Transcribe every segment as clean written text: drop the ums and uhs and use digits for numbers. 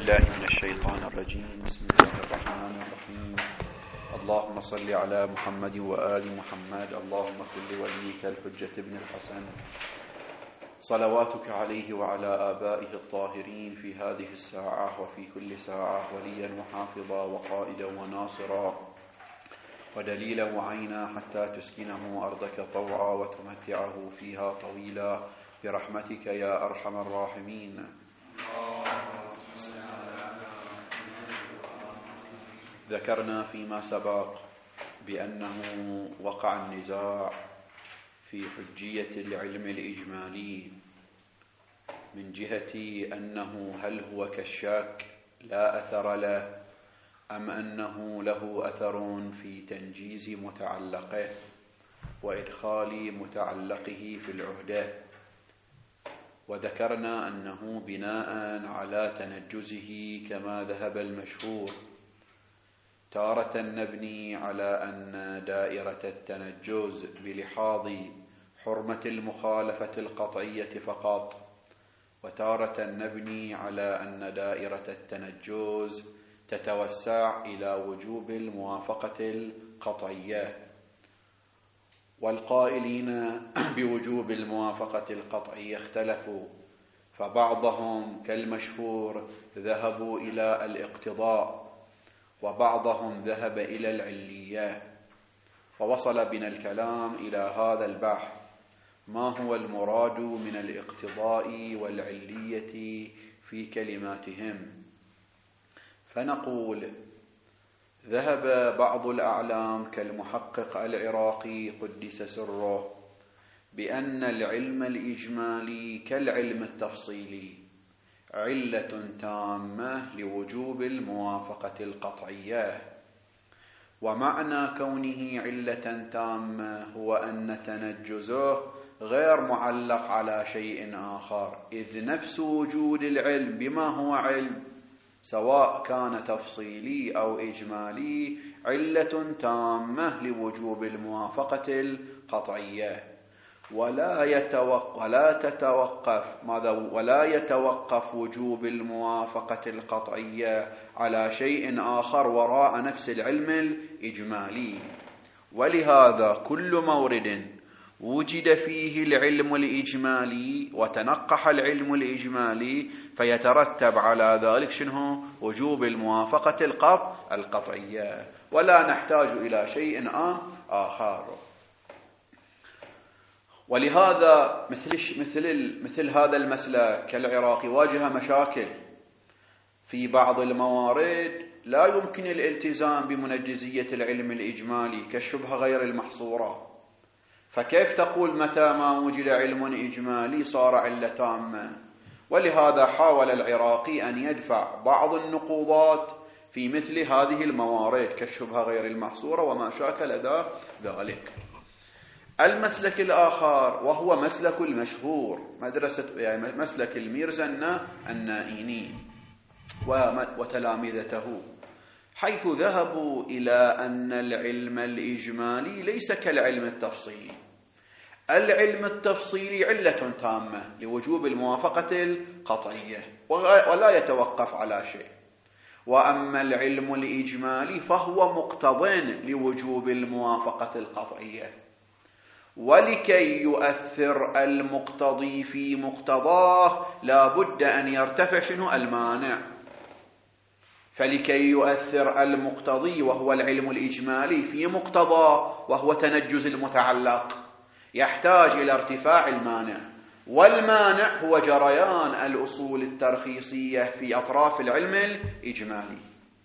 بالله من الشيطان الرجيم. بسم الله الرحمن الرحيم. اللهم صل على محمد وآل محمد. اللهم كن لوليك الحجة ابن الحسن صلواتك عليه وعلى آبائه الطاهرين في هذه الساعة وفي كل ساعة وليا وحافظا وقائدا وناصرا ودليلا وعينا حتى تسكنه أرضك طوعا وتمتعه فيها طويلا برحمتك يا أرحم الراحمين. ذكرنا فيما سبق بأنه وقع النزاع في حجية العلم الإجمالي من جهة أنه هل هو كالشاك لا أثر له أم أنه له أثر في تنجيز متعلقه وإدخال متعلقه في العهدة. وذكرنا أنه بناء على تنجزه كما ذهب المشهور تارة نبني على أن دائرة التنجز بلحاظ حرمة المخالفة القطعية فقط، وتارة نبني على أن دائرة التنجز تتوسع إلى وجوب الموافقة القطعية. والقائلين بوجوب الموافقة القطعية اختلفوا، فبعضهم كالمشهور ذهبوا إلى الاقتضاء وبعضهم ذهب إلى العلية. ووصل بنا الكلام إلى هذا البحث: ما هو المراد من الاقتضاء والعلية في كلماتهم؟ فنقول: ذهب بعض الأعلام كالمحقق العراقي قدس سره بأن العلم الإجمالي كالعلم التفصيلي علة تامة لوجوب الموافقة القطعية. ومعنى كونه علة تامة هو أن تنجزه غير معلق على شيء آخر، إذ نفس وجود العلم بما هو علم سواء كان تفصيلي أو إجمالي علة تامة لوجوب الموافقة القطعية. ولا يتوقف وجوب الموافقة القطعية على شيء آخر وراء نفس العلم الإجمالي. ولهذا كل مورد وجد فيه العلم الإجمالي وتنقح العلم الإجمالي فيترتب على ذلك شنو؟ وجوب الموافقة القطعية، ولا نحتاج إلى شيء آخر. ولهذا مثل هذا المسلك كالعراقي واجه مشاكل في بعض الموارد لا يمكن الالتزام بمنجزية العلم الإجمالي كالشبهة غير المحصورة. فكيف تقول متى ما وجد علم إجمالي صار علة تامة؟ ولهذا حاول العراقي أن يدفع بعض النقوضات في مثل هذه الموارد كالشبهة غير المحصورة وما شاكل ذلك. المسلك الآخر وهو مسلك المشهور مسلك الميرزا النائيني وتلامذته، حيث ذهبوا إلى أن العلم الإجمالي ليس كالعلم التفصيلي. العلم التفصيلي علة تامة لوجوب الموافقة القطعية ولا يتوقف على شيء، وأما العلم الإجمالي فهو مقتض لوجوب الموافقة القطعية. ولكي يؤثر المقتضي في مقتضاه لا بد أن يرتفع المانع. فلكي يؤثر المقتضي وهو العلم الإجمالي في مقتضاه وهو تنجز المتعلق يحتاج إلى ارتفاع المانع، والمانع هو جريان الأصول الترخيصية في أطراف العلم الإجمالي.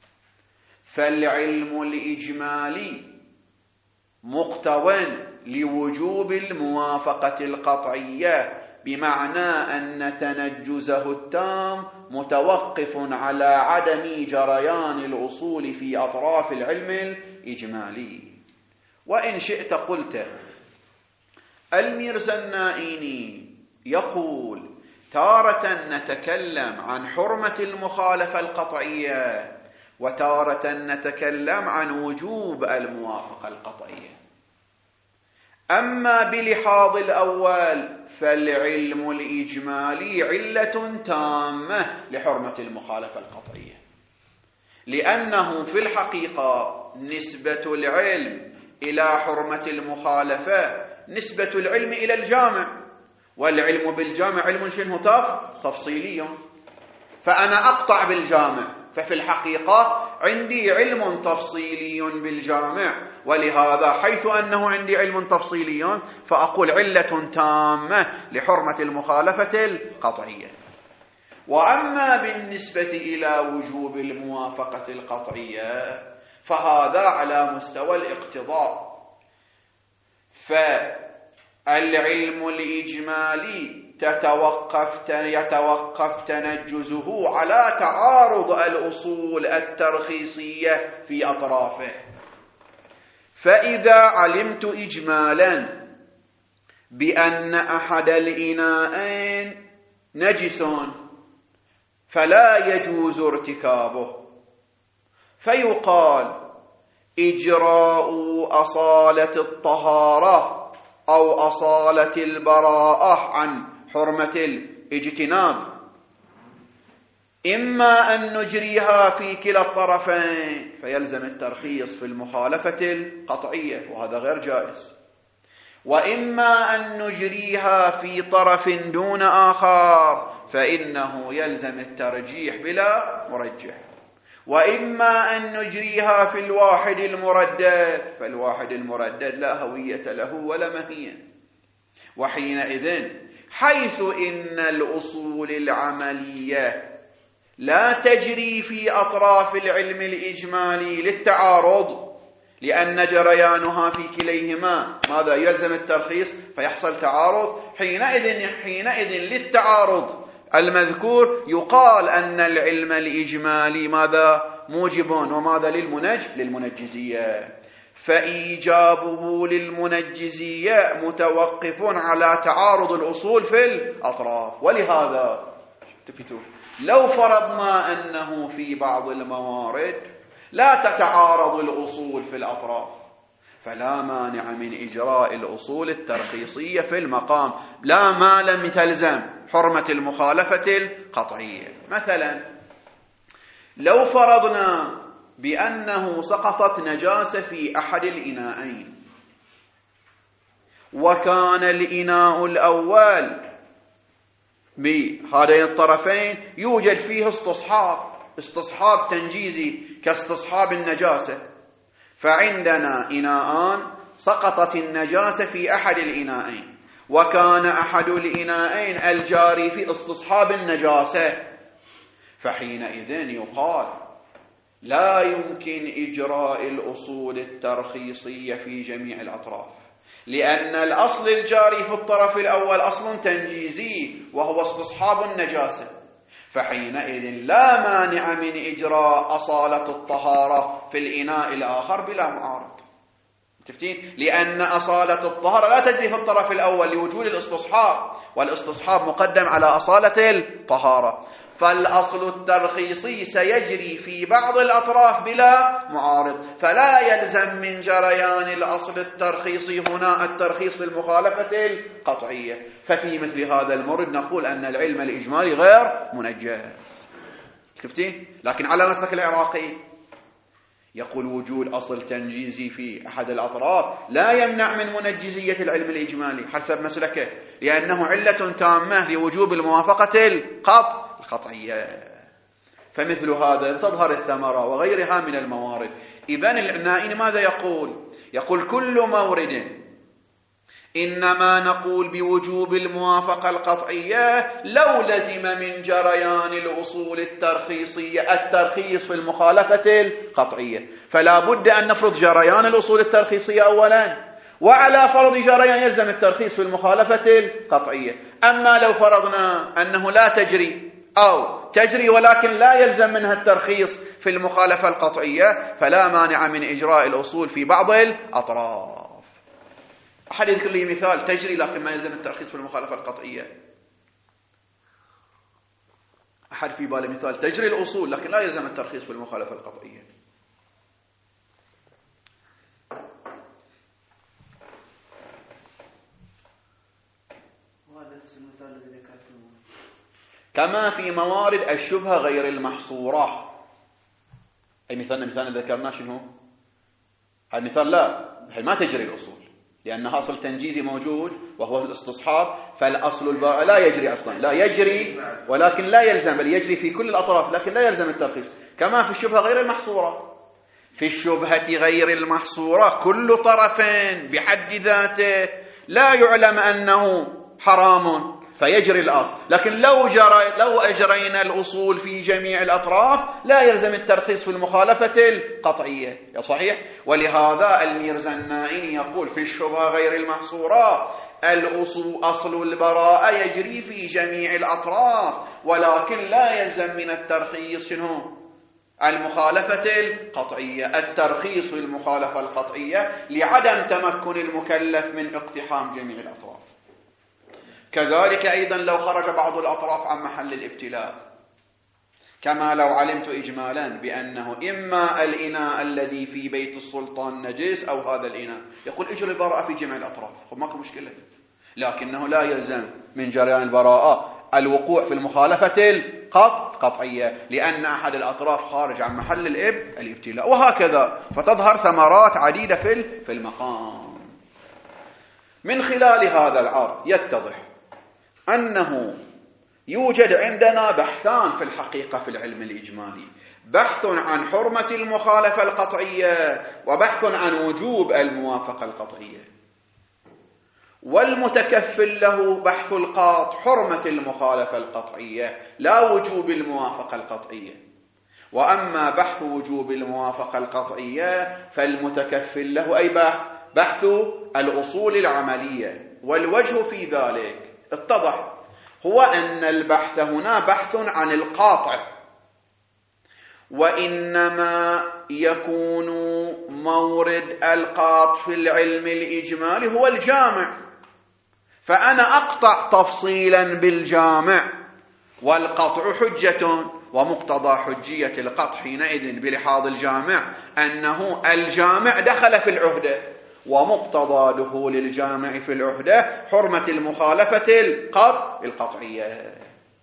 فالعلم الإجمالي مقتض لوجوب الموافقة القطعية، بمعنى أن تنجزه التام متوقف على عدم جريان الأصول في أطراف العلم الإجمالي. وإن شئت قلت الميرزا النائيني يقول تارة نتكلم عن حرمة المخالفة القطعية وتارة نتكلم عن وجوب الموافقة القطعية. أما بلحاظ الأول فالعلم الإجمالي علة تامة لحرمة المخالفة القطعية، لأنه في الحقيقة نسبة العلم إلى حرمة المخالفة نسبة العلم إلى الجامع، والعلم بالجامع علم شنو تفصيلي، فأنا أقطع بالجامع، ففي الحقيقة عندي علم تفصيلي بالجامع، ولهذا حيث أنه عندي علم تفصيلي فأقول علة تامة لحرمة المخالفة القطعية. وأما بالنسبة إلى وجوب الموافقة القطعية فهذا على مستوى الاقتضاء، فالعلم الإجمالي يتوقف تنجزه على تعارض الأصول الترخيصية في أطرافه. فإذا علمت إجمالا بأن أحد الإناءين نجس فلا يجوز ارتكابه، فيقال إجراء أصالة الطهارة أو أصالة البراءة عن حرمة الاجتناب، إما أن نجريها في كلا الطرفين فيلزم الترخيص في المخالفة القطعية وهذا غير جائز، وإما أن نجريها في طرف دون آخر فإنه يلزم الترجيح بلا مرجح، وإما أن نجريها في الواحد المردد فالواحد المردد لا هوية له ولا ماهية. وحينئذ حيث إن الأصول العملية لا تجري في أطراف العلم الإجمالي للتعارض، لأن جريانها في كليهما ماذا يلزم الترخيص فيحصل تعارض، حينئذ للتعارض المذكور يقال أن العلم الإجمالي ماذا موجب وماذا للمنجزية، فإيجابه للمنجزية متوقف على تعارض الأصول في الأطراف. ولهذا لو فرضنا أنه في بعض الموارد لا تتعارض الأصول في الأطراف فلا مانع من إجراء الأصول الترخيصية في المقام لا ما لم تلزم حرمة المخالفة القطعية. مثلا لو فرضنا بأنه سقطت نجاسة في أحد الإناءين وكان الإناء الأول بهذين الطرفين يوجد فيه استصحاب تنجيزي كاستصحاب النجاسة، فعندنا إناءان سقطت النجاسة في أحد الإناءين وكان أحد الإناءين الجاري في استصحاب النجاسة، فحينئذ يقال لا يمكن إجراء الأصول الترخيصية في جميع الأطراف، لأن الأصل الجاري في الطرف الأول أصل تنجيزي وهو استصحاب النجاسة، فحينئذ لا مانع من إجراء أصالة الطهارة في الإناء الآخر بلا معارض. تفتين؟ لأن أصالة الطهارة لا تجري في الطرف الأول لوجود الاستصحاب، والاستصحاب مقدم على أصالة الطهارة، فالأصل الترخيصي سيجري في بعض الأطراف بلا معارض، فلا يلزم من جريان الأصل الترخيصي هنا الترخيص في المخالفة القطعية. ففي مثل هذا المورد نقول أن العلم الإجمالي غير منجز. شفتين؟ لكن على مسلك العراقي يقول وجود أصل تنجيزي في أحد الأطراف لا يمنع من منجزية العلم الإجمالي حسب مسلكه، لأنه علة تامة لوجوب الموافقة القطعية. فمثل هذا تظهر الثمرة وغيرها من الموارد. إذن العنائي ماذا يقول كل مورد إنما نقول بوجوب الموافقة القطعية لو لزم من جريان الأصول الترخيصية الترخيص في المخالفة القطعية، فلا بد أن نفرض جريان الأصول الترخيصية أولا، وعلى فرض جريان يلزم الترخيص في المخالفة القطعية. أما لو فرضنا أنه لا تجري أو تجري ولكن لا يلزم منها الترخيص في المخالفة القطعية فلا مانع من إجراء الأصول في بعض الأطراف. أحد يذكر لي مثال تجري لكن ما يلزم الترخيص في المخالفة القطعية؟ أحد في باله مثال تجري الأصول لكن لا يلزم الترخيص في المخالفة القطعية؟ كما في موارد الشبهة غير المحصورة. أي مثال ذكرناه شنو؟ هذا مثال لا ما تجري الأصول، لأنها أصل تنجيزي موجود وهو الاستصحاب، فالأصل البراءة لا يجري أصلا، لا يجري ولكن لا يلزم، بل يجري في كل الأطراف لكن لا يلزم الترخيص. كما في الشبهة غير المحصورة. في الشبهة غير المحصورة كل طرف بحد ذاته لا يعلم أنه حرام فيجري الأصل، لكن لو أجرينا الأصول في جميع الأطراف لا يلزم الترخيص في المخالفة القطعية. صحيح؟ ولهذا الميرزا النائني يقول في الشبهة غير المحصورة أصل البراءة يجري في جميع الأطراف، ولكن لا يلزم من الترخيص شنو؟ المخالفة القطعية. الترخيص في المخالفة القطعية لعدم تمكن المكلف من اقتحام جميع الأطراف. كذلك أيضا لو خرج بعض الأطراف عن محل الابتلاء، كما لو علمت إجمالا بأنه إما الإناء الذي في بيت السلطان نجس أو هذا الإناء، يقول اجري البراءة في جميع الأطراف، ماكو مشكلة، لكنه لا يلزم من جريان البراءة الوقوع في المخالفة القطعية، لأن أحد الأطراف خارج عن محل الابتلاء، وهكذا. فتظهر ثمرات عديدة في المقام. من خلال هذا العرض يتضح أنه يوجد عندنا بحثان في الحقيقة في العلم الإجمالي: بحث عن حرمة المخالفة القطعية، وبحث عن وجوب الموافقة القطعية. والمتكفل له بحث القاط حرمة المخالفة القطعية لا وجوب الموافقة القطعية. وأما بحث وجوب الموافقة القطعية فالمتكفل له أي بحث الأصول العملية. والوجه في ذلك اتضح هو أن البحث هنا بحث عن القاطع، وإنما يكون مورد القاط في العلم الإجمالي هو الجامع، فأنا أقطع تفصيلا بالجامع، والقطع حجة، ومقتضى حجية القطع حينئذ بلحاظ الجامع أنه الجامع دخل في العهدة، ومقتضى دخول الجامع في العهدة حرمة المخالفة القطعية.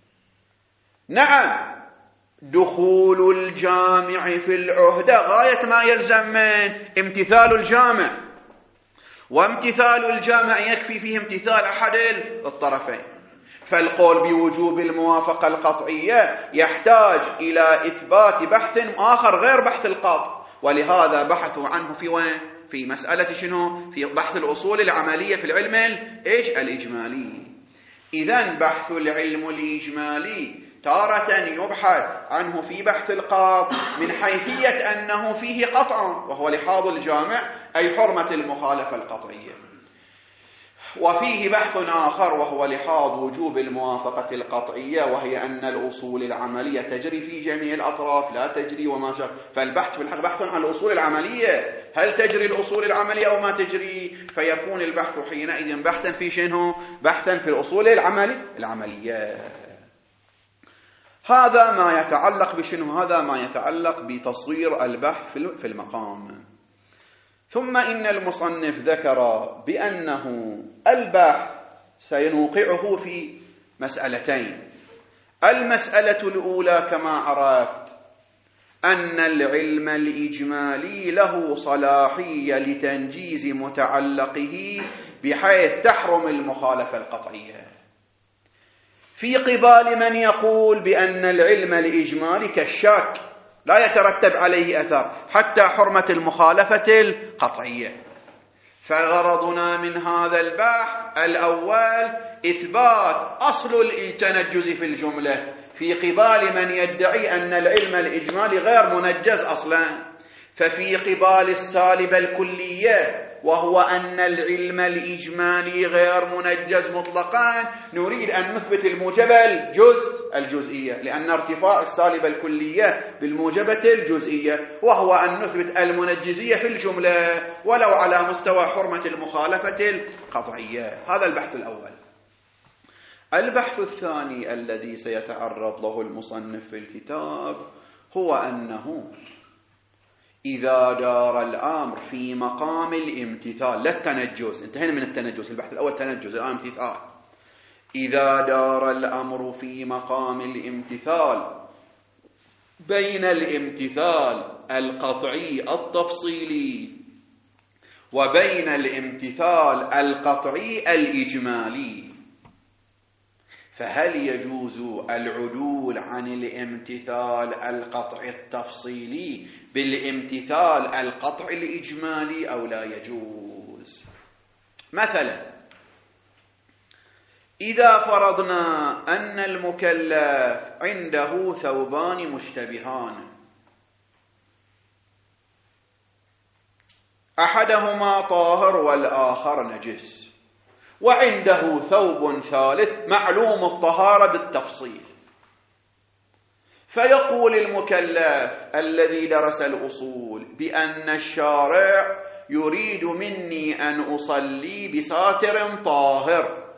نعم، دخول الجامع في العهدة غاية ما يلزم من امتثال الجامع، وامتثال الجامع يكفي فيه امتثال أحد الطرفين. فالقول بوجوب الموافقة القطعية يحتاج إلى إثبات بحث آخر غير بحث القاطع، ولهذا بحثوا عنه في وين؟ في مسألة شنو؟ في بحث الأصول العملية في العلم الإجمالي. إذن بحث العلم الإجمالي تارة يبحث عنه في بحث القاط من حيثية أنه فيه قطع، وهو لحاظ الجامع أي حرمة المخالفة القطعية، وفيه بحث آخر وهو لحاظ وجوب الموافقة القطعية، وهي أن الأصول العملية تجري في جميع الأطراف لا تجري وما شاء. فالبحث في الحق بحث عن الأصول العملية، هل تجري الأصول العملية أو ما تجري؟ فيكون البحث حينئذ بحثا في شنو؟ بحثا في الأصول العملية. هذا ما يتعلق بشنو؟ هذا ما يتعلق بتصوير البحث في المقام. ثم إن المصنف ذكر بأنه البحث سينوقعه في مسألتين. المسألة الأولى كما عرفت أن العلم الإجمالي له صلاحية لتنجيز متعلقه بحيث تحرم المخالفة القطعية، في قبال من يقول بأن العلم الإجمالي كالشاك لا يترتب عليه أثر حتى حرمة المخالفة القطعية. فغرضنا من هذا البحث الأول إثبات أصل التنجز في الجملة في قبال من يدعي أن العلم الإجمالي غير منجز أصلا. ففي قبال السالبة الكلية وهو أن العلم الإجمالي غير منجز مطلقا نريد أن نثبت الموجبة الجزئية، لأن ارتفاع السالبة الكلية بالموجبة الجزئية، وهو أن نثبت المنجزية في الجملة ولو على مستوى حرمة المخالفة القطعية. هذا البحث الأول. البحث الثاني الذي سيتعرض له المصنف في الكتاب هو أنه إذا دار الأمر في مقام الامتثال، لا التنجز، انتهينا من التنجز، البحث الأول تنجز، الآن امتثال. إذا دار الأمر في مقام الامتثال بين الامتثال القطعي التفصيلي وبين الامتثال القطعي الإجمالي، فهل يجوز العدول عن الامتثال القطعي التفصيلي بالامتثال القطعي الإجمالي أو لا يجوز؟ مثلا إذا فرضنا أن المكلف عنده ثوبان مشتبهان، أحدهما طاهر والآخر نجس، وعنده ثوب ثالث معلوم الطهارة بالتفصيل، فيقول المكلف الذي درس الأصول بأن الشارع يريد مني أن أصلي بساتر طاهر،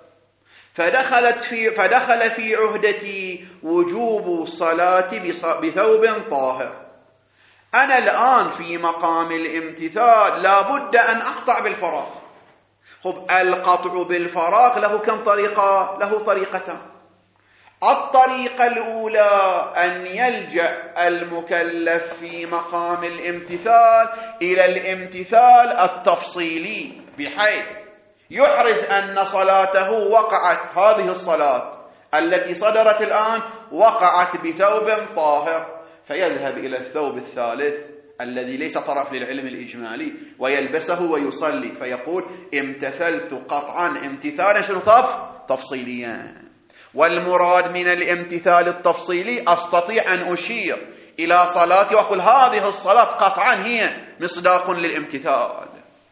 فدخل في عهدتي وجوب الصلاة بثوب طاهر. أنا الآن في مقام الامتثال لا بد أن أقطع بالفراغ. القطع بالفراغ له كم طريقة؟ له طريقتان. الطريقة الأولى أن يلجأ المكلف في مقام الامتثال إلى الامتثال التفصيلي، بحيث يحرز أن صلاته وقعت، هذه الصلاة التي صدرت الآن وقعت بثوب طاهر، فيذهب إلى الثوب الثالث الذي ليس طرف للعلم الإجمالي ويلبسه ويصلي، فيقول امتثلت قطعا امتثالا شنو تفصيليا. والمراد من الامتثال التفصيلي أستطيع أن أشير إلى صلاتي وأقول هذه الصلاة قطعا هي مصداق للامتثال.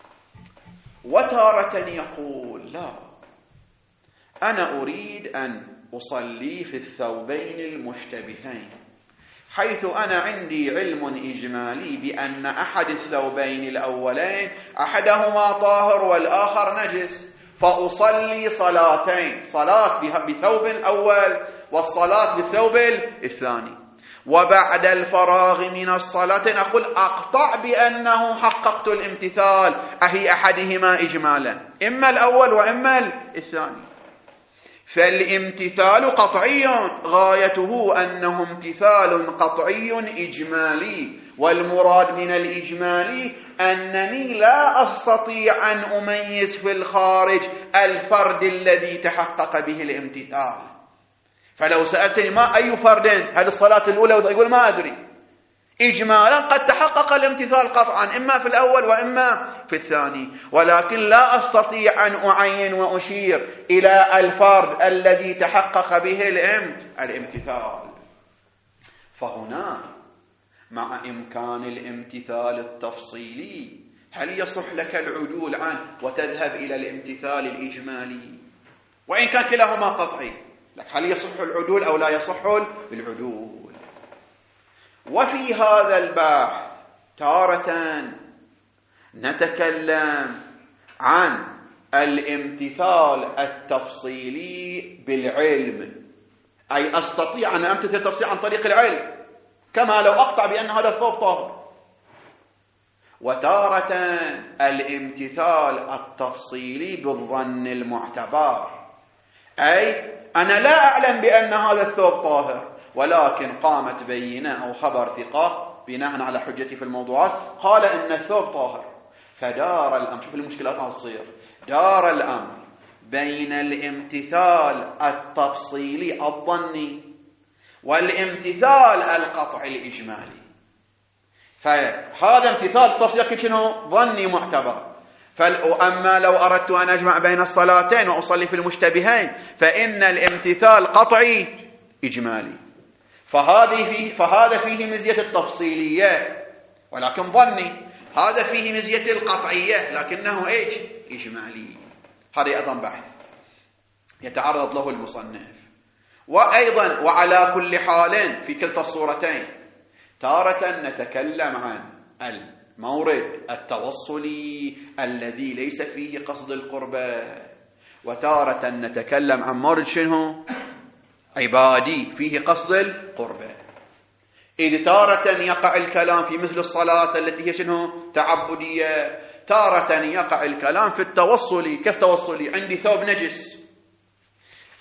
وتارة يقول لا، أنا أريد أن أصلي في الثوبين المشتبهين، حيث أنا عندي علم إجمالي بأن أحد الثوبين الأولين أحدهما طاهر والآخر نجس، فأصلي صلاتين، صلاة بثوب الأول والصلاة بالثوب الثاني، وبعد الفراغ من الصلاة أقول أقطع بأنه حققت الامتثال أهي أحدهما إجمالا، إما الأول وإما الثاني. فالامتثال قطعي غايته أنه امتثال قطعي إجمالي، والمراد من الإجمالي أنني لا أستطيع أن أميز في الخارج الفرد الذي تحقق به الامتثال. فلو سألتني ما أي فرد هل الصلاة الأولى يقول ما أدري، إجمالا قد تحقق الامتثال قطعا إما في الأول وإما في الثاني، ولكن لا أستطيع أن أعين وأشير إلى الفرد الذي تحقق به الامتثال. فهنا مع إمكان الامتثال التفصيلي هل يصح لك العدول عنه وتذهب إلى الامتثال الإجمالي؟ وإن كان كلاهما قطعي، هل يصح العدول أو لا يصح العدول؟ وفي هذا البحث تارة نتكلم عن الامتثال التفصيلي بالعلم، أي أستطيع أن أمتثل تفصيل عن طريق العلم كما لو أقطع بأن هذا الثوب طاهر. وتارة الامتثال التفصيلي بالظن المعتبر، أي أنا لا أعلم بأن هذا الثوب طاهر، ولكن قامت بينة أو خبر ثقة بناء على حجتي في الموضوعات قال إن الثوب طاهر، فدار الأمر. شوف المشكلات تصير دار الأمر بين الامتثال التفصيلي الظني والامتثال القطعي الإجمالي. فهذا امتثال تفصيلي شنو؟ ظني معتبر. أما لو أردت أن أجمع بين الصلاتين وأصلي في المشتبهين فإن الامتثال قطعي إجمالي، فهذا فيه مزية التفصيلية ولكن ظني، هذا فيه مزية القطعية لكنه إجمالي. هذا أيضا بحث يتعرض له المصنف. وأيضا وعلى كل حال في كلتا الصورتين تارة نتكلم عن المورد التوصلي الذي ليس فيه قصد القربة، وتارة نتكلم عن مورد شنو؟ عبادي فيه قصد القربة. إذ تارة يقع الكلام في مثل الصلاة التي هي شنو؟ تعبدية، تارة يقع الكلام في التوصلي. كيف توصلي؟ عندي ثوب نجس،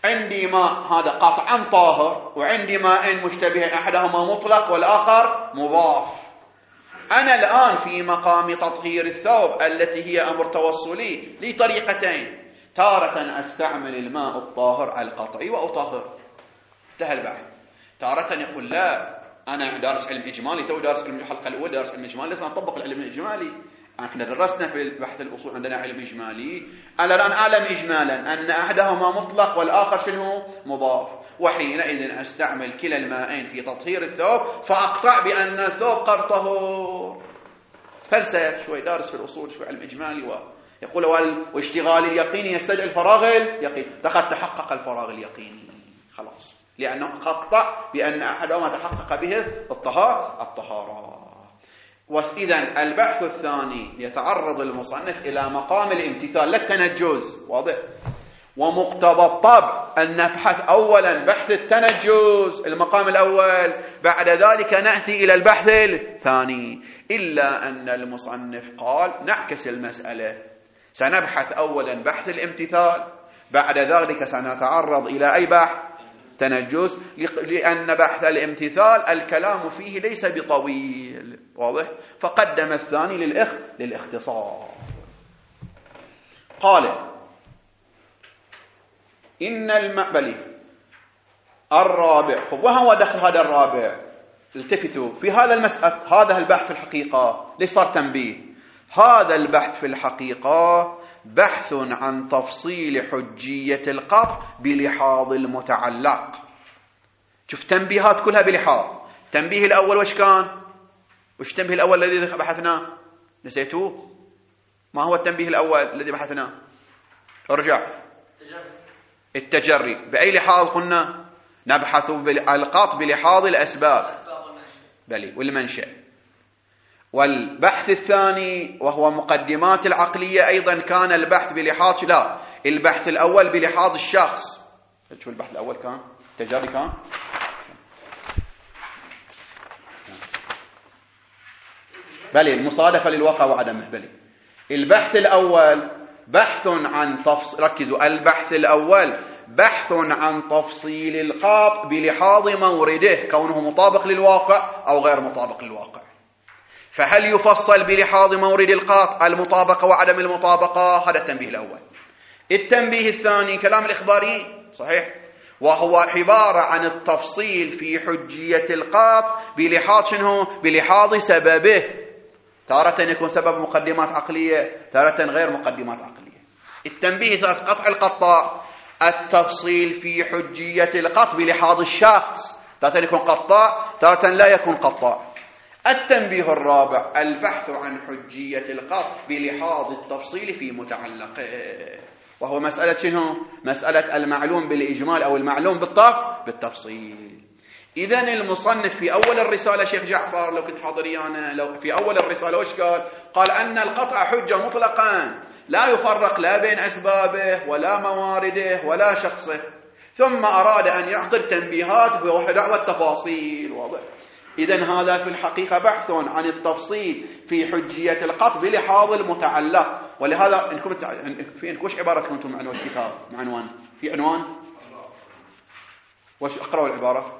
عندي ماء هذا قطعا طاهر، وعندي ماء مشتبه، أحدهما مطلق والآخر مضاف. أنا الآن في مقام تطهير الثوب التي هي أمر توصلي لي طريقتين: تارة أستعمل الماء الطاهر القطعي وأطهر، انتهى البحث. تارة يقول لا، أنا دارس علم إجمالي، تو دارس علم الحلقة الأولى دارس علم إجمالي، لازم أطبق العلم الإجمالي. احنا درسنا في البحث الأصول عندنا علم إجمالي، أنا الآن أعلم إجمالا أن أحدهما مطلق والآخر شنو؟ مضاف، وحينئذ أستعمل كلا المائين في تطهير الثوب، فأقطع بأن الثوب قد طهور. فلسفة شوي دارس في الأصول شوي علم إجمالي، يقول واشتغال اليقيني يستدعي الفراغ اليقيني، لقد تحقق الفراغ اليقيني خلاص، لأنه أقطع بأن أحدهما تحقق به الطهارة. وإذن البحث الثاني يتعرض المصنف إلى مقام الامتثال للتنجز، واضح؟ ومقتضى الطبع أن نبحث أولا بحث التنجز المقام الأول، بعد ذلك نأتي إلى البحث الثاني. إلا أن المصنف قال نعكس المسألة، سنبحث أولا بحث الامتثال، بعد ذلك سنتعرض إلى أي بحث؟ تنجز، لأن بحث الامتثال الكلام فيه ليس بطويل، واضح؟ فقدم الثاني للاختصار. قال إن المقبلي الرابع. وهو دخل هذا الرابع، التفتوا في هذا المسألة، هذا البحث في الحقيقة ليش صار تنبيه؟ هذا البحث في الحقيقة بحث عن تفصيل حجية القطع بلحاظ المتعلق. شوف تنبيهات كلها بلحاظ. تنبيه الأول وش كان؟ وش التنبيه الأول الذي بحثناه؟ نسيتوه؟ ما هو التنبيه الأول الذي بحثناه؟ ارجع. التجري. بأي لحاظ قلنا؟ نبحث القطع بلحاظ الأسباب بلي والمنشأ. والبحث الثاني وهو مقدمات العقلية أيضا كان البحث بلحاظ، لا، البحث الأول بلحاظ الشخص. شو البحث الأول كان؟ التجري كان بلي المصادفة للواقع وعدمه. بلي البحث الأول بحث عن ركزوا، البحث الأول بحث عن تفصيل القطع بلحاظ مورده، كونه مطابق للواقع أو غير مطابق للواقع. فهل يفصل بلحاظ مورد القطع المطابقة وعدم المطابقة؟ هذا التنبيه الأول. التنبيه الثاني كلام الإخباري صحيح، وهو عبارة عن التفصيل في حجية القطع بلحاظ شنو؟ بلحاظ سببه. تارة يكون سبب مقدمات عقلية، تارة غير مقدمات عقلية. التنبيه الثالث قطع القطاع، التفصيل في حجية القطع بلحاظ الشخص، تارة يكون قطاع، تارة لا يكون قطاع. التنبيه الرابع البحث عن حجية القطع بلحاظ التفصيل في متعلقه، وهو مسألة شنو؟ مسألة المعلوم بالإجمال أو المعلوم بالتفصيل. إذن المصنف في أول الرسالة شيخ جعفر، لو كنت حاضريانا، لو في أول الرسالة وش قال؟ قال أن القطع حجة مطلقا لا يفرق لا بين أسبابه ولا موارده ولا شخصه، ثم أراد أن يعطي تنبيهات بوحدة والتفاصيل، واضح؟ إذن هذا في الحقيقة بحث عن التفصيل في حجية القطع بلحاظ المتعلق. ولهذا إنكم في وش عبارتكم أنتم عنوان الكتاب؟ عنوان في عنوان وش اقرأوا العبارة؟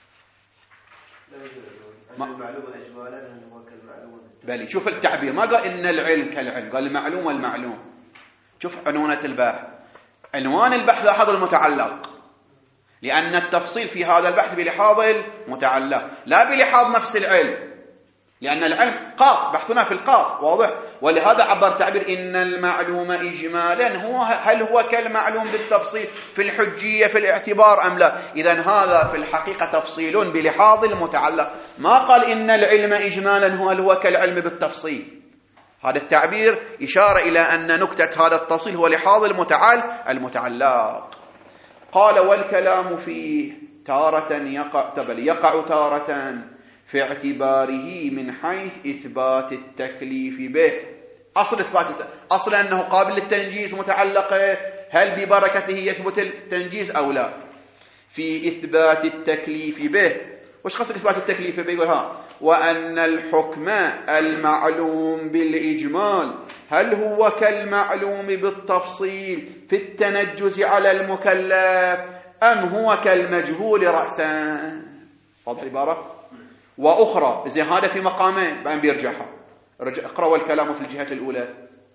المعلومة إجمالا هو كالمعلومة. بلي شوف التعبير، ما قال إن العلم كالعلم، قال المعلوم والمعلوم. شوف عنوانة البحث، عنوان البحث لاحظ المتعلق، لأن التفصيل في هذا البحث بلحاظ المتعلق لا بلحاظ نفس العلم، لأن العلم قاط، بحثنا في القاط، واضح؟ ولهذا عبر تعبير إن المعلوم إجمالا هل هو كالمعلوم بالتفصيل في الحجية في الاعتبار أم لا؟ إذن هذا في الحقيقة تفصيل بلحاظ المتعلق، ما قال إن العلم إجمالا هل هو كالعلم بالتفصيل. هذا التعبير إشارة إلى أن نكتة هذا التفصيل هو لحاظ المتعلق. قال والكلام فيه تارة يقع تارة في اعتباره من حيث إثبات التكليف به. أصل أنه قابل للتنجيز متعلقة، هل ببركته يثبت التنجيز أو لا؟ في إثبات التكليف به، وش قصدك إثبات التكليف؟ بيقول وأن الحكم المعلوم بالإجمال هل هو كالمعلوم بالتفصيل في التنجز على المكلف أم هو كالمجهول رأسا؟ واضح العبارة؟ وأخرى زي هذا في مقامين بعدين بيرجعها. اقرأوا الكلام في الجهة الأولى.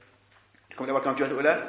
كم الجهة الأولى؟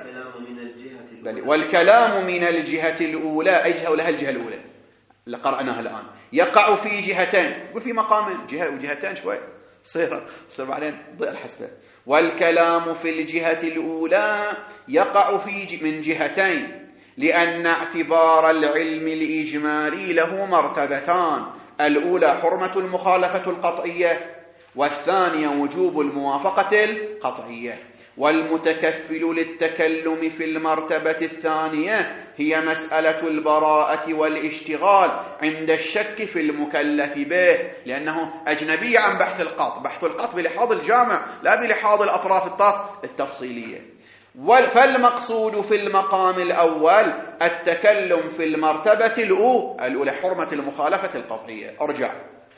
والكلام من الجهة الأولى. أي جهة ولا الجهة الأولى اللي قرأناها الآن يقع في جهتين. يقول في مقامين جهة وجهتين شوي صير بعدين ضيع الحسبة. والكلام في الجهة الأولى يقع من جهتين لأن اعتبار العلم الإجمالي له مرتبتان. الأولى حرمة المخالفة القطعية والثانية وجوب الموافقة القطعية. والمتكفل للتكلم في المرتبة الثانية هي مسألة البراءة والاشتغال عند الشك في المكلف به لأنه أجنبي عن بحث القط. بحث القط بلحاظ الجامع لا بلحاظ الأطراف التفصيلية. فالمقصود في المقام الأول التكلم في المرتبة الأولى حرمة المخالفة القطعية. ارجع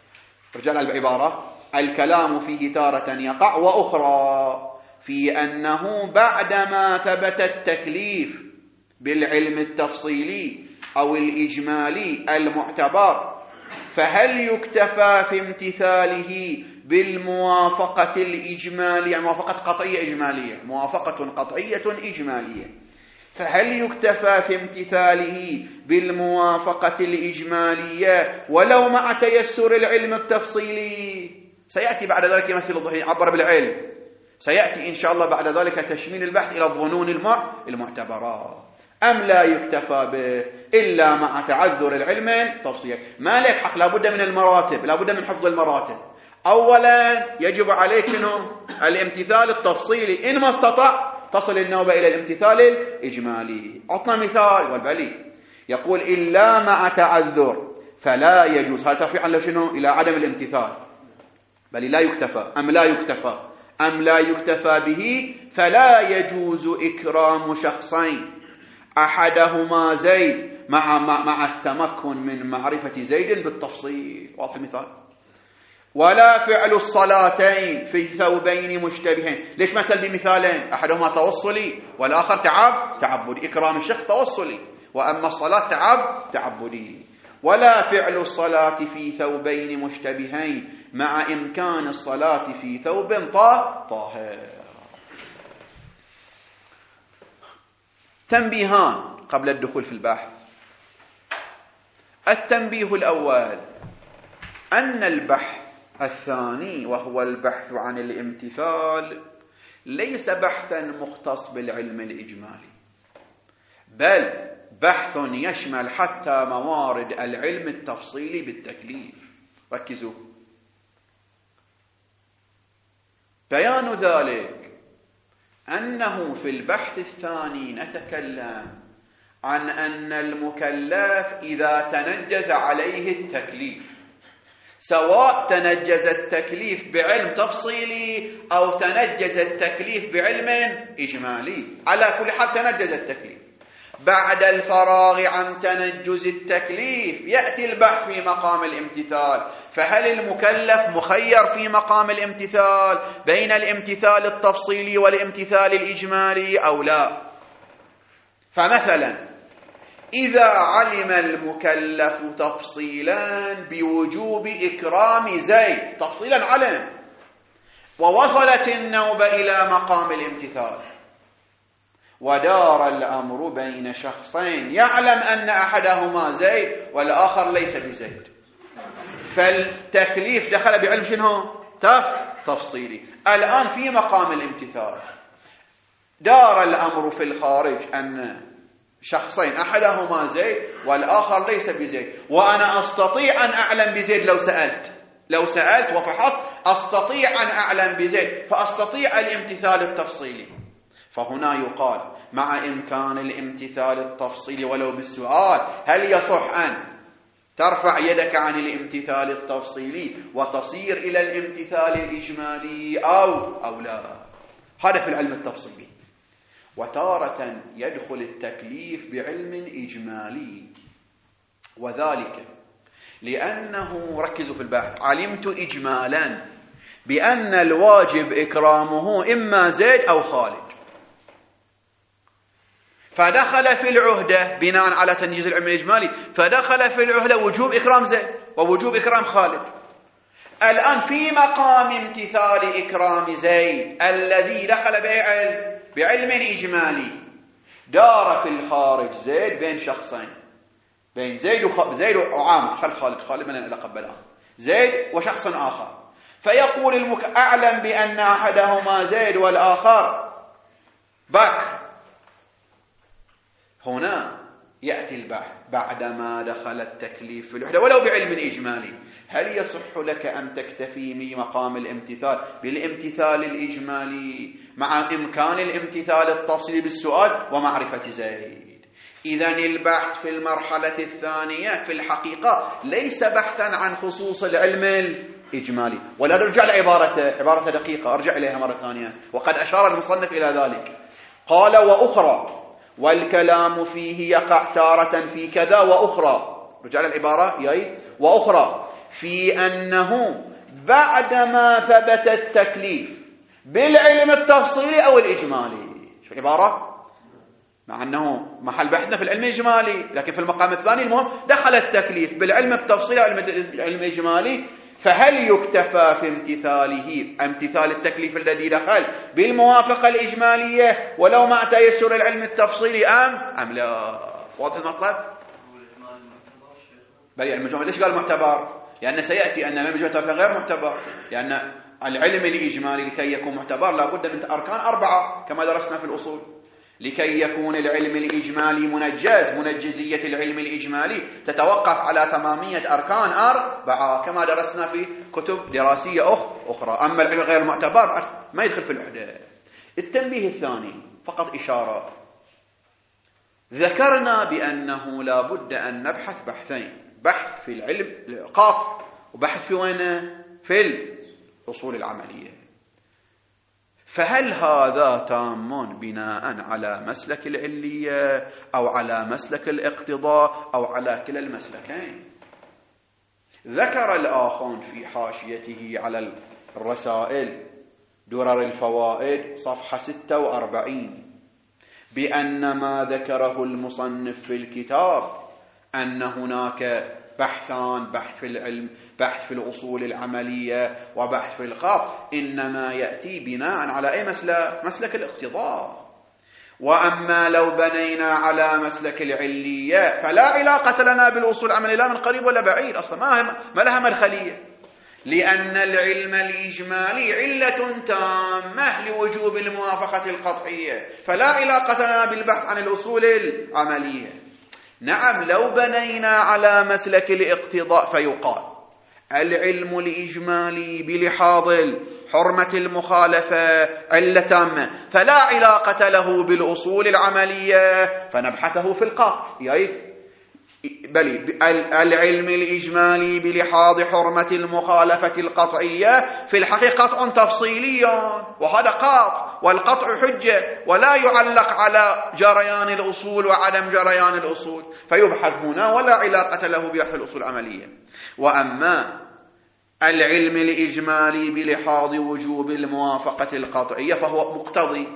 العبارة. الكلام فيه تارة يقع وأخرى في أنه بعدما ثبت التكليف بالعلم التفصيلي أو الإجمالي المعتبر فهل يكتفى في امتثاله بالموافقة الإجمالية يعني موافقة قطعية إجمالية موافقة قطعية إجمالية فهل يكتفى في امتثاله بالموافقة الإجمالية ولو مع تيسر العلم التفصيلي؟ سيأتي بعد ذلك مثل الظهير عبر بالعلم. سيأتي إن شاء الله بعد ذلك تشميل البحث إلى الظنون المعتبرات. أم لا يكتفى به إلا مع تعذر العلم التفصيلي؟ ما لك حق، لابد من المراتب، لابد من حفظ المراتب. أولا يجب عليك شنو؟ الامتثال التفصيلي. إن ما استطاع تصل النوبة إلى الامتثال الإجمالي. أعطنا مثال والبلي يقول إلا مع تعذر فلا يجوز. هل ترفيع له شنو؟ إلى عدم الامتثال. بل لا يكتفى أم لا يكتفى به فلا يجوز إكرام شخصين أحدهما زيد مع التمكن من معرفة زيد بالتفصيل. واضح المثال. ولا فعل الصلاتين في ثوبين مشتبهين. ليش مثل بمثالين؟ أحدهما توصلي والآخر تعبدي. إكرام الشخص توصلي وأما الصلاة تعبدي. ولا فعل الصلاة في ثوبين مشتبهين مع إمكان الصلاة في ثوب طاهر. تنبيهان قبل الدخول في البحث. التنبيه الأول أن البحث الثاني وهو البحث عن الامتثال ليس بحثا مختص بالعلم الإجمالي بل بحث يشمل حتى موارد العلم التفصيلي بالتكليف. ركزوا. بيان ذلك أنه في البحث الثاني نتكلم عن أن المكلف إذا تنجز عليه التكليف سواء تنجز التكليف بعلم تفصيلي أو تنجز التكليف بعلم إجمالي، على كل حال تنجز التكليف. بعد الفراغ عن تنجز التكليف يأتي البحث في مقام الامتثال. فهل المكلف مخير في مقام الامتثال بين الامتثال التفصيلي والامتثال الإجمالي أو لا؟ فمثلا إذا علم المكلف تفصيلا بوجوب إكرام زيد، تفصيلا علم، ووصلت النوبة إلى مقام الامتثال ودار الأمر بين شخصين يعلم أن أحدهما زيد والآخر ليس بزيد، فالتكليف دخل بعلم شنو؟ تفصيلي. الآن في مقام الامتثال دار الأمر في الخارج أن شخصين أحدهما زيد والآخر ليس بزيد، وأنا أستطيع أن أعلم بزيد لو سألت وفحصت أستطيع أن أعلم بزيد، فأستطيع الامتثال التفصيلي. فهنا يقال مع إمكان الامتثال التفصيلي ولو بالسؤال هل يصح أن ترفع يدك عن الامتثال التفصيلي وتصير إلى الامتثال الإجمالي أو لا؟ هذا في العلم التفصيلي. وتارة يدخل التكليف بعلم إجمالي، وذلك لأنه ركزوا في البحث علمت إجمالا بأن الواجب إكرامه إما زيد أو خالد، فدخل في العهدة بناء على تنجيز العلم الإجمالي، فدخل في العهدة وجوب إكرام زيد ووجوب إكرام خالد. الآن في مقام امتثال إكرام زيد الذي دخل بعلم إجمالي، دار في الخارج زيد بين شخصين، بين زيد وعامر، خالد من الألقب الآن، زيد وشخص آخر، فيقول أعلم بأن أحدهما زيد والآخر بكر. هنا يأتي البحث بعدما دخل التكليف في الوحدة ولو بعلم إجمالي، هل يصح لك أن تكتفي بمقام الامتثال بالامتثال الإجمالي مع إمكان الامتثال التفصيلي بالسؤال ومعرفة زيد؟ إذن البحث في المرحلة الثانية في الحقيقة ليس بحثا عن خصوص العلم الإجمالي. ولا نرجع لعبارة دقيقة أرجع إليها مرة ثانية، وقد أشار المصنف إلى ذلك، قال وأخرى والكلام فيه يقع تارة في كذا وأخرى، رجع للعبارة وأخرى في أنه بعدما ثبت التكليف بالعلم التفصيلي أو الإجمالي. شو العبارة؟ مع أنه محل بحثنا في العلم الإجمالي، لكن في المقام الثاني المهم دخل التكليف بالعلم التفصيلي أو العلم الإجمالي، فهل يكتفى في امتثال التكليف الذي دخل بالموافقة الإجمالية ولو مع تيسر العلم التفصيلي أم لا؟ واضح المطلب؟ بل المجموع ليش قال معتبر؟ لأن سيأتي أن العلم الإجمالي غير معتبر، لأن العلم الإجمالي لكي يكون معتبر لابد من أركان 4 كما درسنا في الأصول. لكي يكون العلم الإجمالي منجزية العلم الإجمالي تتوقف على تمامية أركان 4 كما درسنا في كتب دراسية أخرى. أما العلم غير المعتبر ما يدخل في الوحدة. التنبيه الثاني فقط إشارة، ذكرنا بأنه لا بد أن نبحث بحثين، بحث في العلم القاطع وبحث في وين؟ في الأصول العملية. فهل هذا تام بناء على مسلك العلية أو على مسلك الاقتضاء أو على كلا المسلكين؟ ذكر الآخون في حاشيته على الرسائل درر الفوائد صفحة 46 بأن ما ذكره المصنف في الكتاب أن هناك بحثان، بحث في العلم، بحث في الأصول العملية وبحث في الخاط، إنما يأتي بناء على أي مسلك الاقتضاء. وأما لو بنينا على مسلك العلية فلا علاقة لنا بالأصول العملية لا من قريب ولا بعيد، أصلا ما لها مدخلية، لأن العلم الإجمالي علة تامة لوجوب الموافقة القطعية، فلا علاقة لنا بالبحث عن الأصول العملية. نعم لو بنينا على مسلك الاقتضاء فيقال العلم الإجمالي بلحاظ حرمة المخالفة علة تامة فلا علاقة له بالأصول العملية فنبحثه في القاطع. بل العلم الإجمالي بلحاظ حرمة المخالفة القطعية في الحقيقة قطع تفصيلي، وهذا قاطع، والقطع حجة ولا يعلق على جريان الأصول وعدم جريان الأصول، فيبحث هنا ولا علاقة له ببحث الأصول العملية. وأما العلم الإجمالي بلحاظ وجوب الموافقة القطعية فهو مقتضي،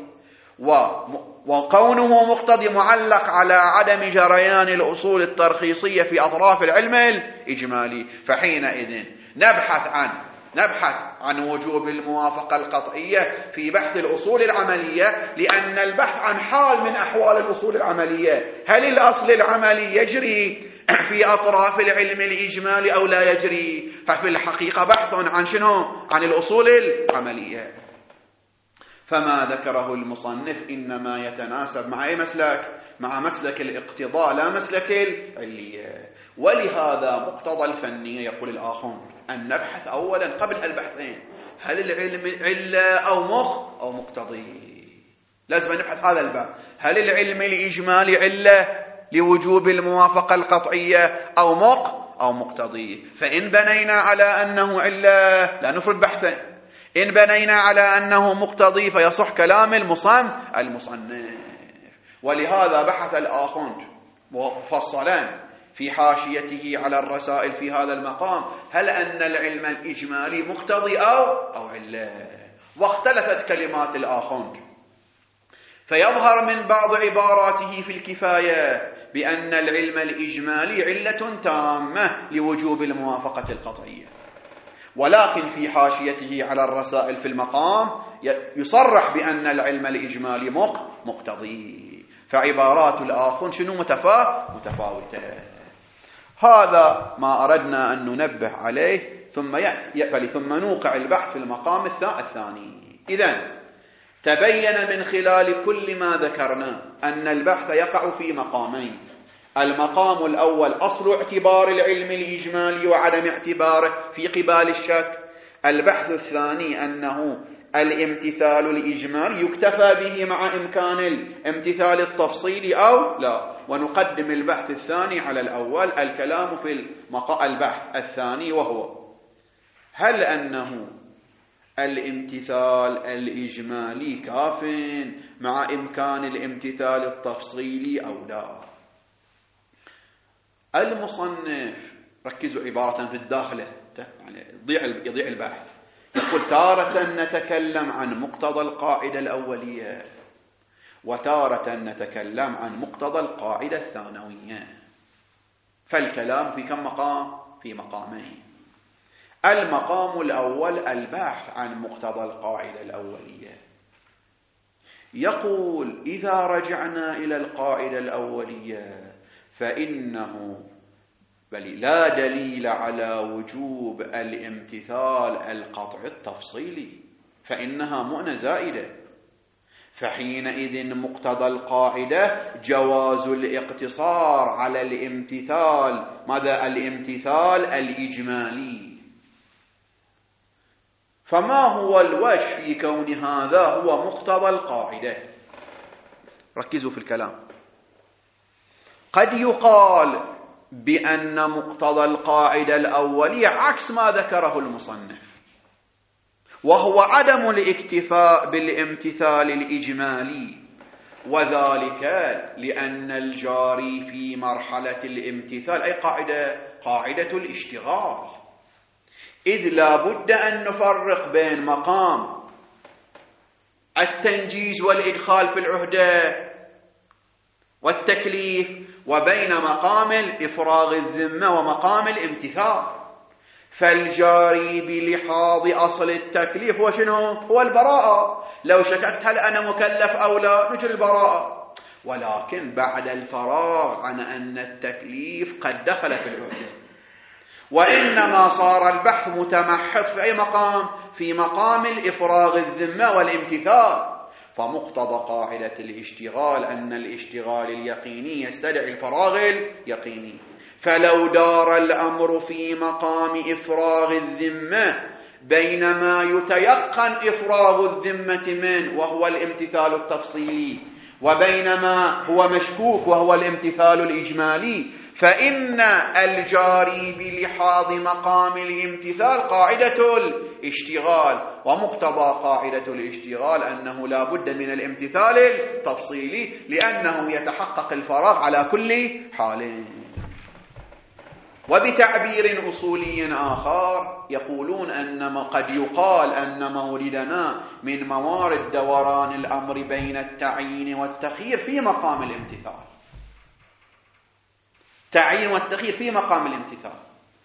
وكونه مقتضي معلق على عدم جريان الأصول الترخيصية في أطراف العلم الإجمالي، فحينئذ نبحث عن وجوب الموافقة القطعية في بحث الأصول العملية، لأن البحث عن حال من أحوال الأصول العملية، هل الأصل العملي يجري في أطراف العلم الإجمالي أو لا يجري؟ ففي الحقيقة بحث عن شنو؟ عن الأصول العملية. فما ذكره المصنف إنما يتناسب مع أي مسلك؟ مع مسلك الاقتضاء لا مسلك العلية. ولهذا مقتضى الفنية يقول الآخون أن نبحث أولا قبل البحثين هل العلم علة أو مقتضي. لازم نبحث هذا الباب، هل العلم الإجمالي علة لوجوب الموافقة القطعية أو مقتضي. فإن بنينا على أنه علة لا نفرد بحثا، إن بنينا على أنه مقتضي فيصح كلام المصنف. ولهذا بحث الآخون مفصلا في حاشيته على الرسائل في هذا المقام هل أن العلم الإجمالي مقتضي أو علة، واختلفت كلمات الآخر، فيظهر من بعض عباراته في الكفاية بأن العلم الإجمالي علة تامة لوجوب الموافقة القطعية، ولكن في حاشيته على الرسائل في المقام يصرح بأن العلم الإجمالي مقتضي، فعبارات الآخر شنو متفاوتة. هذا ما أردنا أن ننبه عليه، ثم نوقع البحث في المقام الثاني. إذن تبين من خلال كل ما ذكرنا أن البحث يقع في مقامين: المقام الأول أصل اعتبار العلم الإجمالي وعدم اعتباره في قبال الشك، البحث الثاني أنه الامتثال الإجمالي يكتفى به مع إمكان الامتثال التفصيلي أو لا، ونقدم البحث الثاني على الأول. الكلام في البحث الثاني وهو هل أنه الامتثال الإجمالي كاف مع إمكان الامتثال التفصيلي أو لا. المصنف ركزوا عبارة في الداخلة يعني يضيع البحث، يقول تارة نتكلم عن مقتضى القاعدة الأولية وتارة نتكلم عن مقتضى القاعدة الثانوية، فالكلام في كم مقام؟ في مقامين. المقام الأول البحث عن مقتضى القاعدة الأولية، يقول إذا رجعنا إلى القاعدة الأولية فإنه بل لا دليل على وجوب الامتثال القطع التفصيلي، فإنها مؤنة زائدة، فحينئذ مقتضى القاعدة جواز الاقتصار على الامتثال، ماذا؟ الامتثال الإجمالي. فما هو الوجه في كون هذا هو مقتضى القاعدة؟ ركزوا في الكلام. قد يقال بأن مقتضى القاعدة الأولية عكس ما ذكره المصنف، وهو عدم الاكتفاء بالامتثال الإجمالي، وذلك لأن الجاري في مرحلة الامتثال أي قاعدة الاشتغال، إذ لا بد أن نفرق بين مقام التنجيز والإدخال في العهدة والتكليف وبين مقام الإفراغ الذمة ومقام الامتثال. فالجاري بلحاظ أصل التكليف هو شنو؟ هو البراءة. لو شككت هل أنا مكلف أو لا نجري البراءة، ولكن بعد الفراغ عن أن التكليف قد دخل في العهدة، وإنما صار البحث متمحض في أي مقام؟ في مقام الإفراغ الذمة والامتثال. فمقتضى قاعدة الاشتغال أن الاشتغال اليقيني يستدعي الفراغ اليقيني، فلو دار الأمر في مقام إفراغ الذمة بينما يتيقن إفراغ الذمة منه وهو الامتثال التفصيلي، وبينما هو مشكوك وهو الامتثال الإجمالي، فإن الجاري بلحاظ مقام الامتثال قاعدة الاشتغال، ومقتضى قاعدة الاشتغال أنه لا بد من الامتثال التفصيلي لأنه يتحقق الفراغ على كل حال. وبتعبير أصولي آخر يقولون أن قد يقال أن موردنا من موارد دوران الأمر بين التعيين والتخيير في مقام الامتثال. تعيين والتخيير في مقام الامتثال،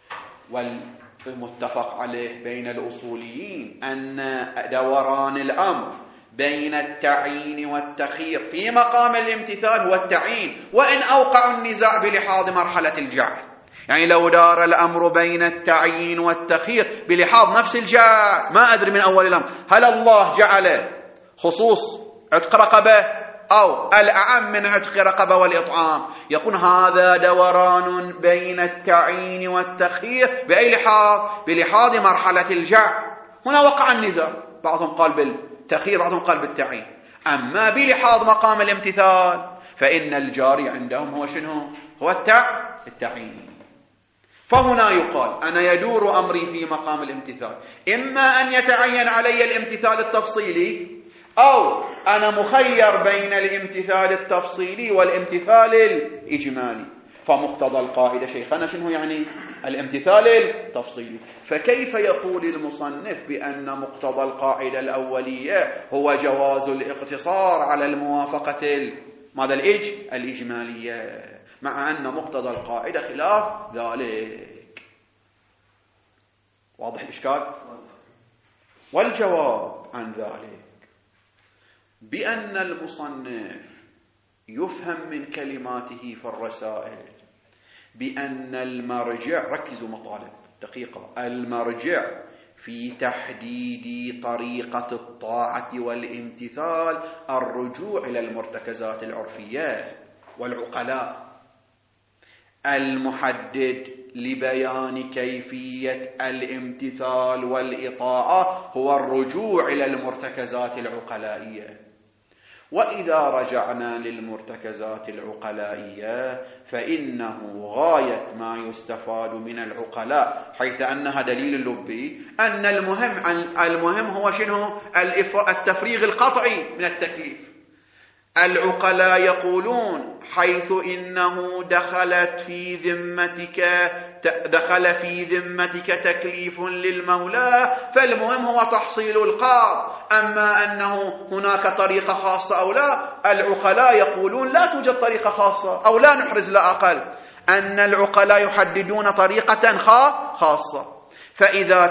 والمتفق عليه بين الأصوليين أن دوران الأمر بين التعيين والتخيير في مقام الامتثال هو التعيين، وإن أوقع النزاع بلحاظ مرحلة الجعل. يعني لو دار الأمر بين التعيين والتخيير بلحاظ نفس الجعل، ما أدري من أول الأمر هل الله جعل خصوص عتق رقبة أو الأعم من عتق رقبة والإطعام، يكون هذا دوران بين التعيين والتخيير بأي لحاظ؟ بلحاظ مرحلة الجعل. هنا وقع النزاع، بعضهم قال بالتخيير بعضهم قال بالتعيين. أما بلحاظ مقام الامتثال فإن الجاري عندهم هو شنو؟ هو التعيين. فهنا يقال أنا يدور أمري في مقام الامتثال، إما أن يتعين علي الامتثال التفصيلي أو أنا مخير بين الامتثال التفصيلي والامتثال الإجمالي. فمقتضى القاعدة شيخنا شنو يعني؟ الامتثال التفصيلي. فكيف يقول المصنف بأن مقتضى القاعدة الأولية هو جواز الاقتصار على الموافقة ماذا الإجمالية، مع أن مقتضى القاعدة خلاف ذلك؟ واضح الإشكال؟ والجواب عن ذلك بأن المصنف يفهم من كلماته في الرسائل بأن المرجع، ركزوا مطالب دقيقة، المرجع في تحديد طريقة الطاعة والامتثال الرجوع إلى المرتكزات العرفية والعقلاء. المحدد لبيان كيفية الامتثال والإطاعة هو الرجوع إلى المرتكزات العقلائية. وإذا رجعنا للمرتكزات العقلائية فإنه غاية ما يستفاد من العقلاء، حيث أنها دليل اللبي، أن المهم هو شنو؟ التفريغ القطعي من التكليف. العقلاء يقولون حيث إنه دخل في ذمتك تكليف للمولى فالمهم هو تحصيل القاض، أما أنه هناك طريقة خاصة أو لا، العقلاء يقولون لا توجد طريقة خاصة، أو لا نحرز لا أقل، أن العقلاء يحددون طريقة خاصة. فإذا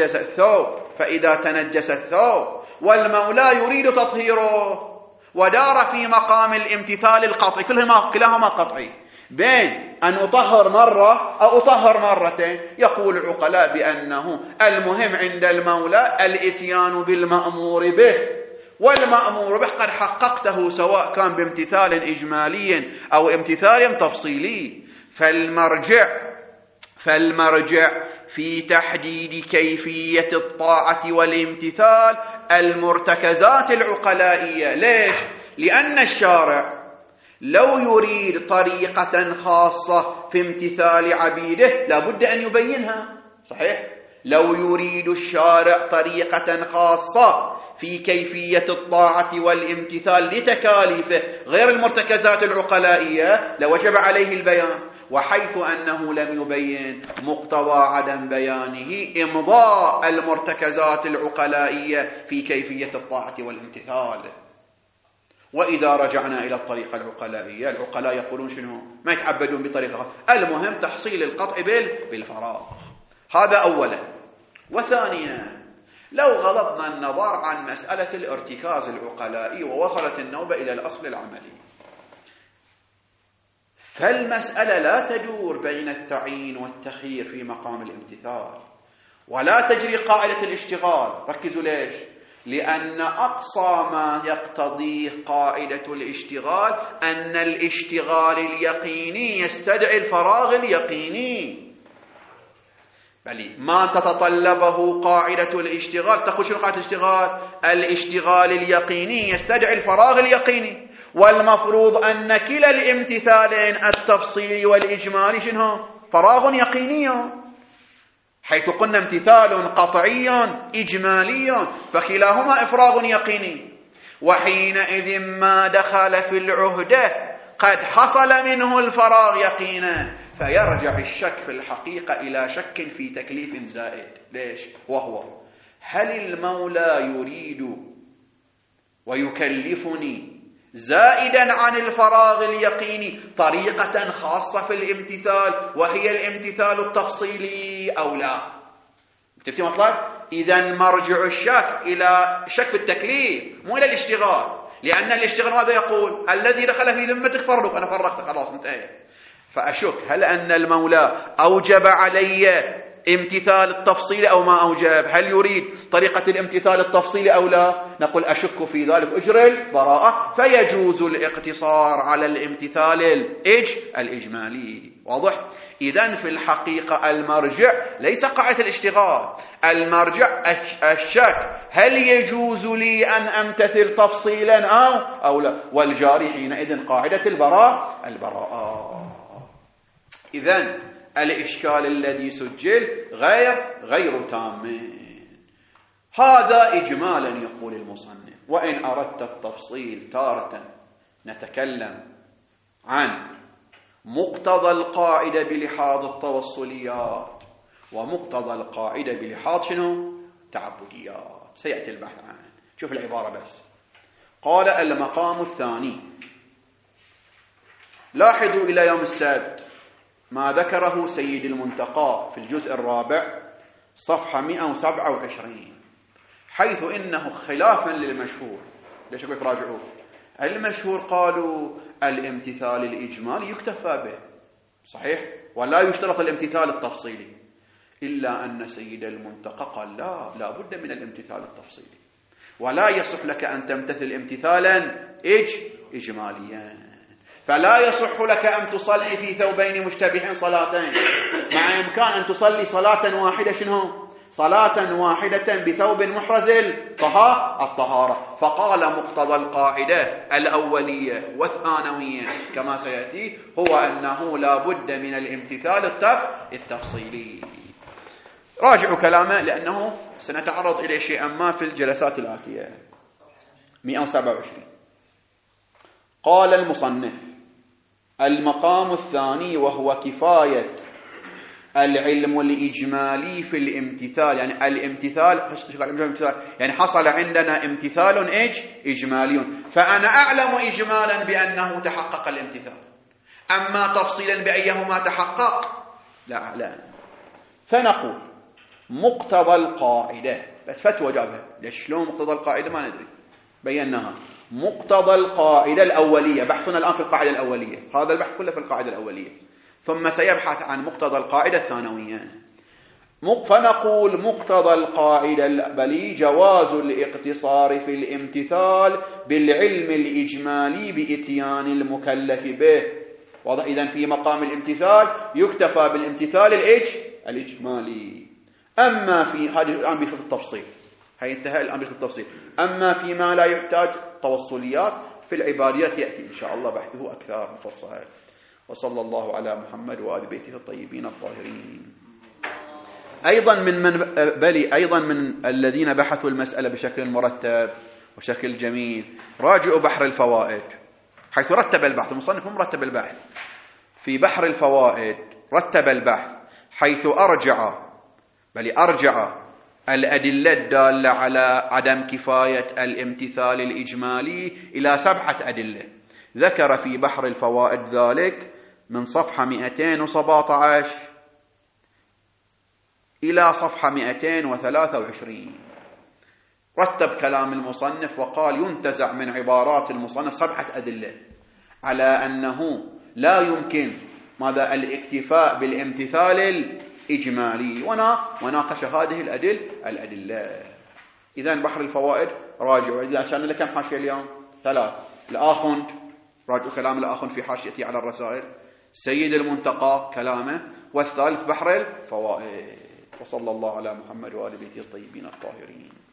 تنجس الثوب والمولى يريد تطهيره ودار في مقام الامتثال القطعي، كلاهما قطعي، بين أن أطهر مرة أو أطهر مرتين، يقول العقلاء بأنه المهم عند المولى الإتيان بالمأمور به، والمأمور به قد حققته سواء كان بامتثال إجمالي أو امتثال تفصيلي. فالمرجع في تحديد كيفية الطاعة والامتثال المرتكزات العقلائية. ليش؟ لأن الشارع لو يريد طريقة خاصة في امتثال عبيده لابد أن يبينها، صحيح؟ لو يريد الشارع طريقة خاصة في كيفية الطاعة والامتثال لتكاليفه غير المرتكزات العقلائية لوجب عليه البيان، وحيث أنه لم يبين مقتضى عدم بيانه إمضاء المرتكزات العقلائية في كيفية الطاعة والامتثال. وإذا رجعنا إلى الطريقة العقلائية، العقلاء يقولون شنو؟ ما يتعبدون بطريقة، المهم تحصيل القطع بالفراغ. هذا أولا. وثانيا، لو غضضنا النظر عن مسألة الارتكاز العقلائي ووصلت النوبة إلى الأصل العملي، فالمسألة لا تدور بين التعيين والتخيير في مقام الامتثال، ولا تجري قاعدة الاشتغال. ركزوا ليش؟ لأن أقصى ما يقتضيه قاعدة الاشتغال أن الاشتغال اليقيني يستدعي الفراغ اليقيني، بل ما تتطلبه قاعدة الاشتغال. تقول شنو قاعدة الاشتغال؟ الاشتغال اليقيني يستدعي الفراغ اليقيني، والمفروض أن كلا الامتثالين التفصيلي والإجمالي شنو؟ فراغ يقيني، حيث قلنا امتثال قطعي إجمالي فكلاهما إفراغ يقيني. وحينئذ ما دخل في العهدة قد حصل منه الفراغ يقينا، فيرجع الشك في الحقيقة إلى شك في تكليف زائد. ليش؟ وهو هل المولى يريد ويكلفني زائدا عن الفراغ اليقيني طريقة خاصة في الامتثال وهي الامتثال التفصيلي أو لا؟ تفهم مطلب؟ إذن مرجع الشك إلى شك في التكليف مو إلى الاشتغال، لأن الاشتغال هذا يقول الذي دخل في ذمتك فرضك، أنا فرقتك خلاص انتهى. فأشك هل أن المولى أوجب علي امتثال التفصيل أو ما أوجب؟ هل يريد طريقة الامتثال التفصيلي أو لا؟ نقول أشك في ذلك، أجري البراءة، فيجوز الاقتصار على الامتثال الإجمالي. واضح؟ إذن في الحقيقة المرجع ليس قاعدة الاشتغال، المرجع الشك هل يجوز لي أن أمتثل تفصيلا أو لا، والجاري حينئذ قاعدة البراءة. إذن الإشكال الذي سجل غير تام. هذا إجمالا يقول المصنف. وإن أردت التفصيل تارة نتكلم عن مقتضى القاعدة بلحاظ التوصليات، ومقتضى القاعدة بلحاظ شنو؟ تعبديات. سيأتي البحث عنه. شوف العبارة بس. قال المقام الثاني. لاحظوا إلى يوم السبت ما ذكره سيد المنتقى في الجزء الرابع صفحة 127، حيث إنه خلافا للمشهور. ليش أقول راجعوه؟ المشهور قالوا الامتثال الإجمالي يكتفى به، صحيح، ولا يشترط الامتثال التفصيلي، إلا أن سيد المنتقى قال لا بد من الامتثال التفصيلي، ولا يصح لك أن تمتثل امتثالا إجماليا. فلا يصح لك أن تصلي في ثوبين مشتبهين صلاتين، مع إمكان أن تصلي صلاة واحدة شنو؟ صلاة واحدة بثوب محرز الطهارة. فقال مقتضى القاعدة الأولية والثانوية كما سيأتي هو أنه لا بد من الامتثال التفصيلي. راجعوا كلامه لأنه سنتعرض إلى شيئا ما في الجلسات الآتية. 127. قال المصنف المقام الثاني وهو كفاية العلم الإجمالي في الامتثال. يعني الامتثال يعني حصل عندنا امتثال إجمالي، فأنا أعلم إجمالا بأنه تحقق الامتثال، أما تفصيلا بأيهما تحقق لا أعلم. فنقول مقتضى القاعدة، بس فتوى جابها. ليش شلون مقتضى القاعدة ما ندري، بيناها. مقتضى القاعدة الأولية، بحثنا الآن في القاعدة الأولية، هذا البحث كله في القاعدة الأولية، ثم سيبحث عن مقتضى القاعدة الثانوية. فنقول مقتضى القاعدة بل جواز الاقتصار في الامتثال بالعلم الإجمالي بإتيان المكلف به. واضح؟ إذن في مقام الامتثال يكتفى بالامتثال الإجمالي. أما في هذه الآن بيخف التفصيل، هي انتهى الآن بيخف التفصيل. أما فيما لا يحتاج توصليات في العباديات يأتي إن شاء الله بحثه أكثر مفصل. وصلى الله على محمد وآل بيته الطيبين الطاهرين. أيضا من الذين بحثوا المسألة بشكل مرتب وشكل جميل راجعوا بحر الفوائد، حيث رتب البحث. المصنف مرتب البحث في بحر الفوائد، رتب البحث حيث أرجع الأدلة الدالة على عدم كفاية الامتثال الإجمالي إلى 7 أدلة. ذكر في بحر الفوائد ذلك من صفحة 217 إلى صفحة 223. رتب كلام المصنف وقال ينتزع من عبارات المصنف 7 أدلة على أنه لا يمكن ماذا الاكتفاء بالامتثال الإجمالي، وناقش هذه الأدلة. إذن بحر الفوائد راجعوا. إذا عشان لك كم حاشية اليوم؟ 3. الآخند، راجعوا كلام الآخند في حاشيتي على الرسائل. سيد المنتقى كلامه، والثالث بحر الفوائد. وصلى الله على محمد وآل بيته الطيبين الطاهرين.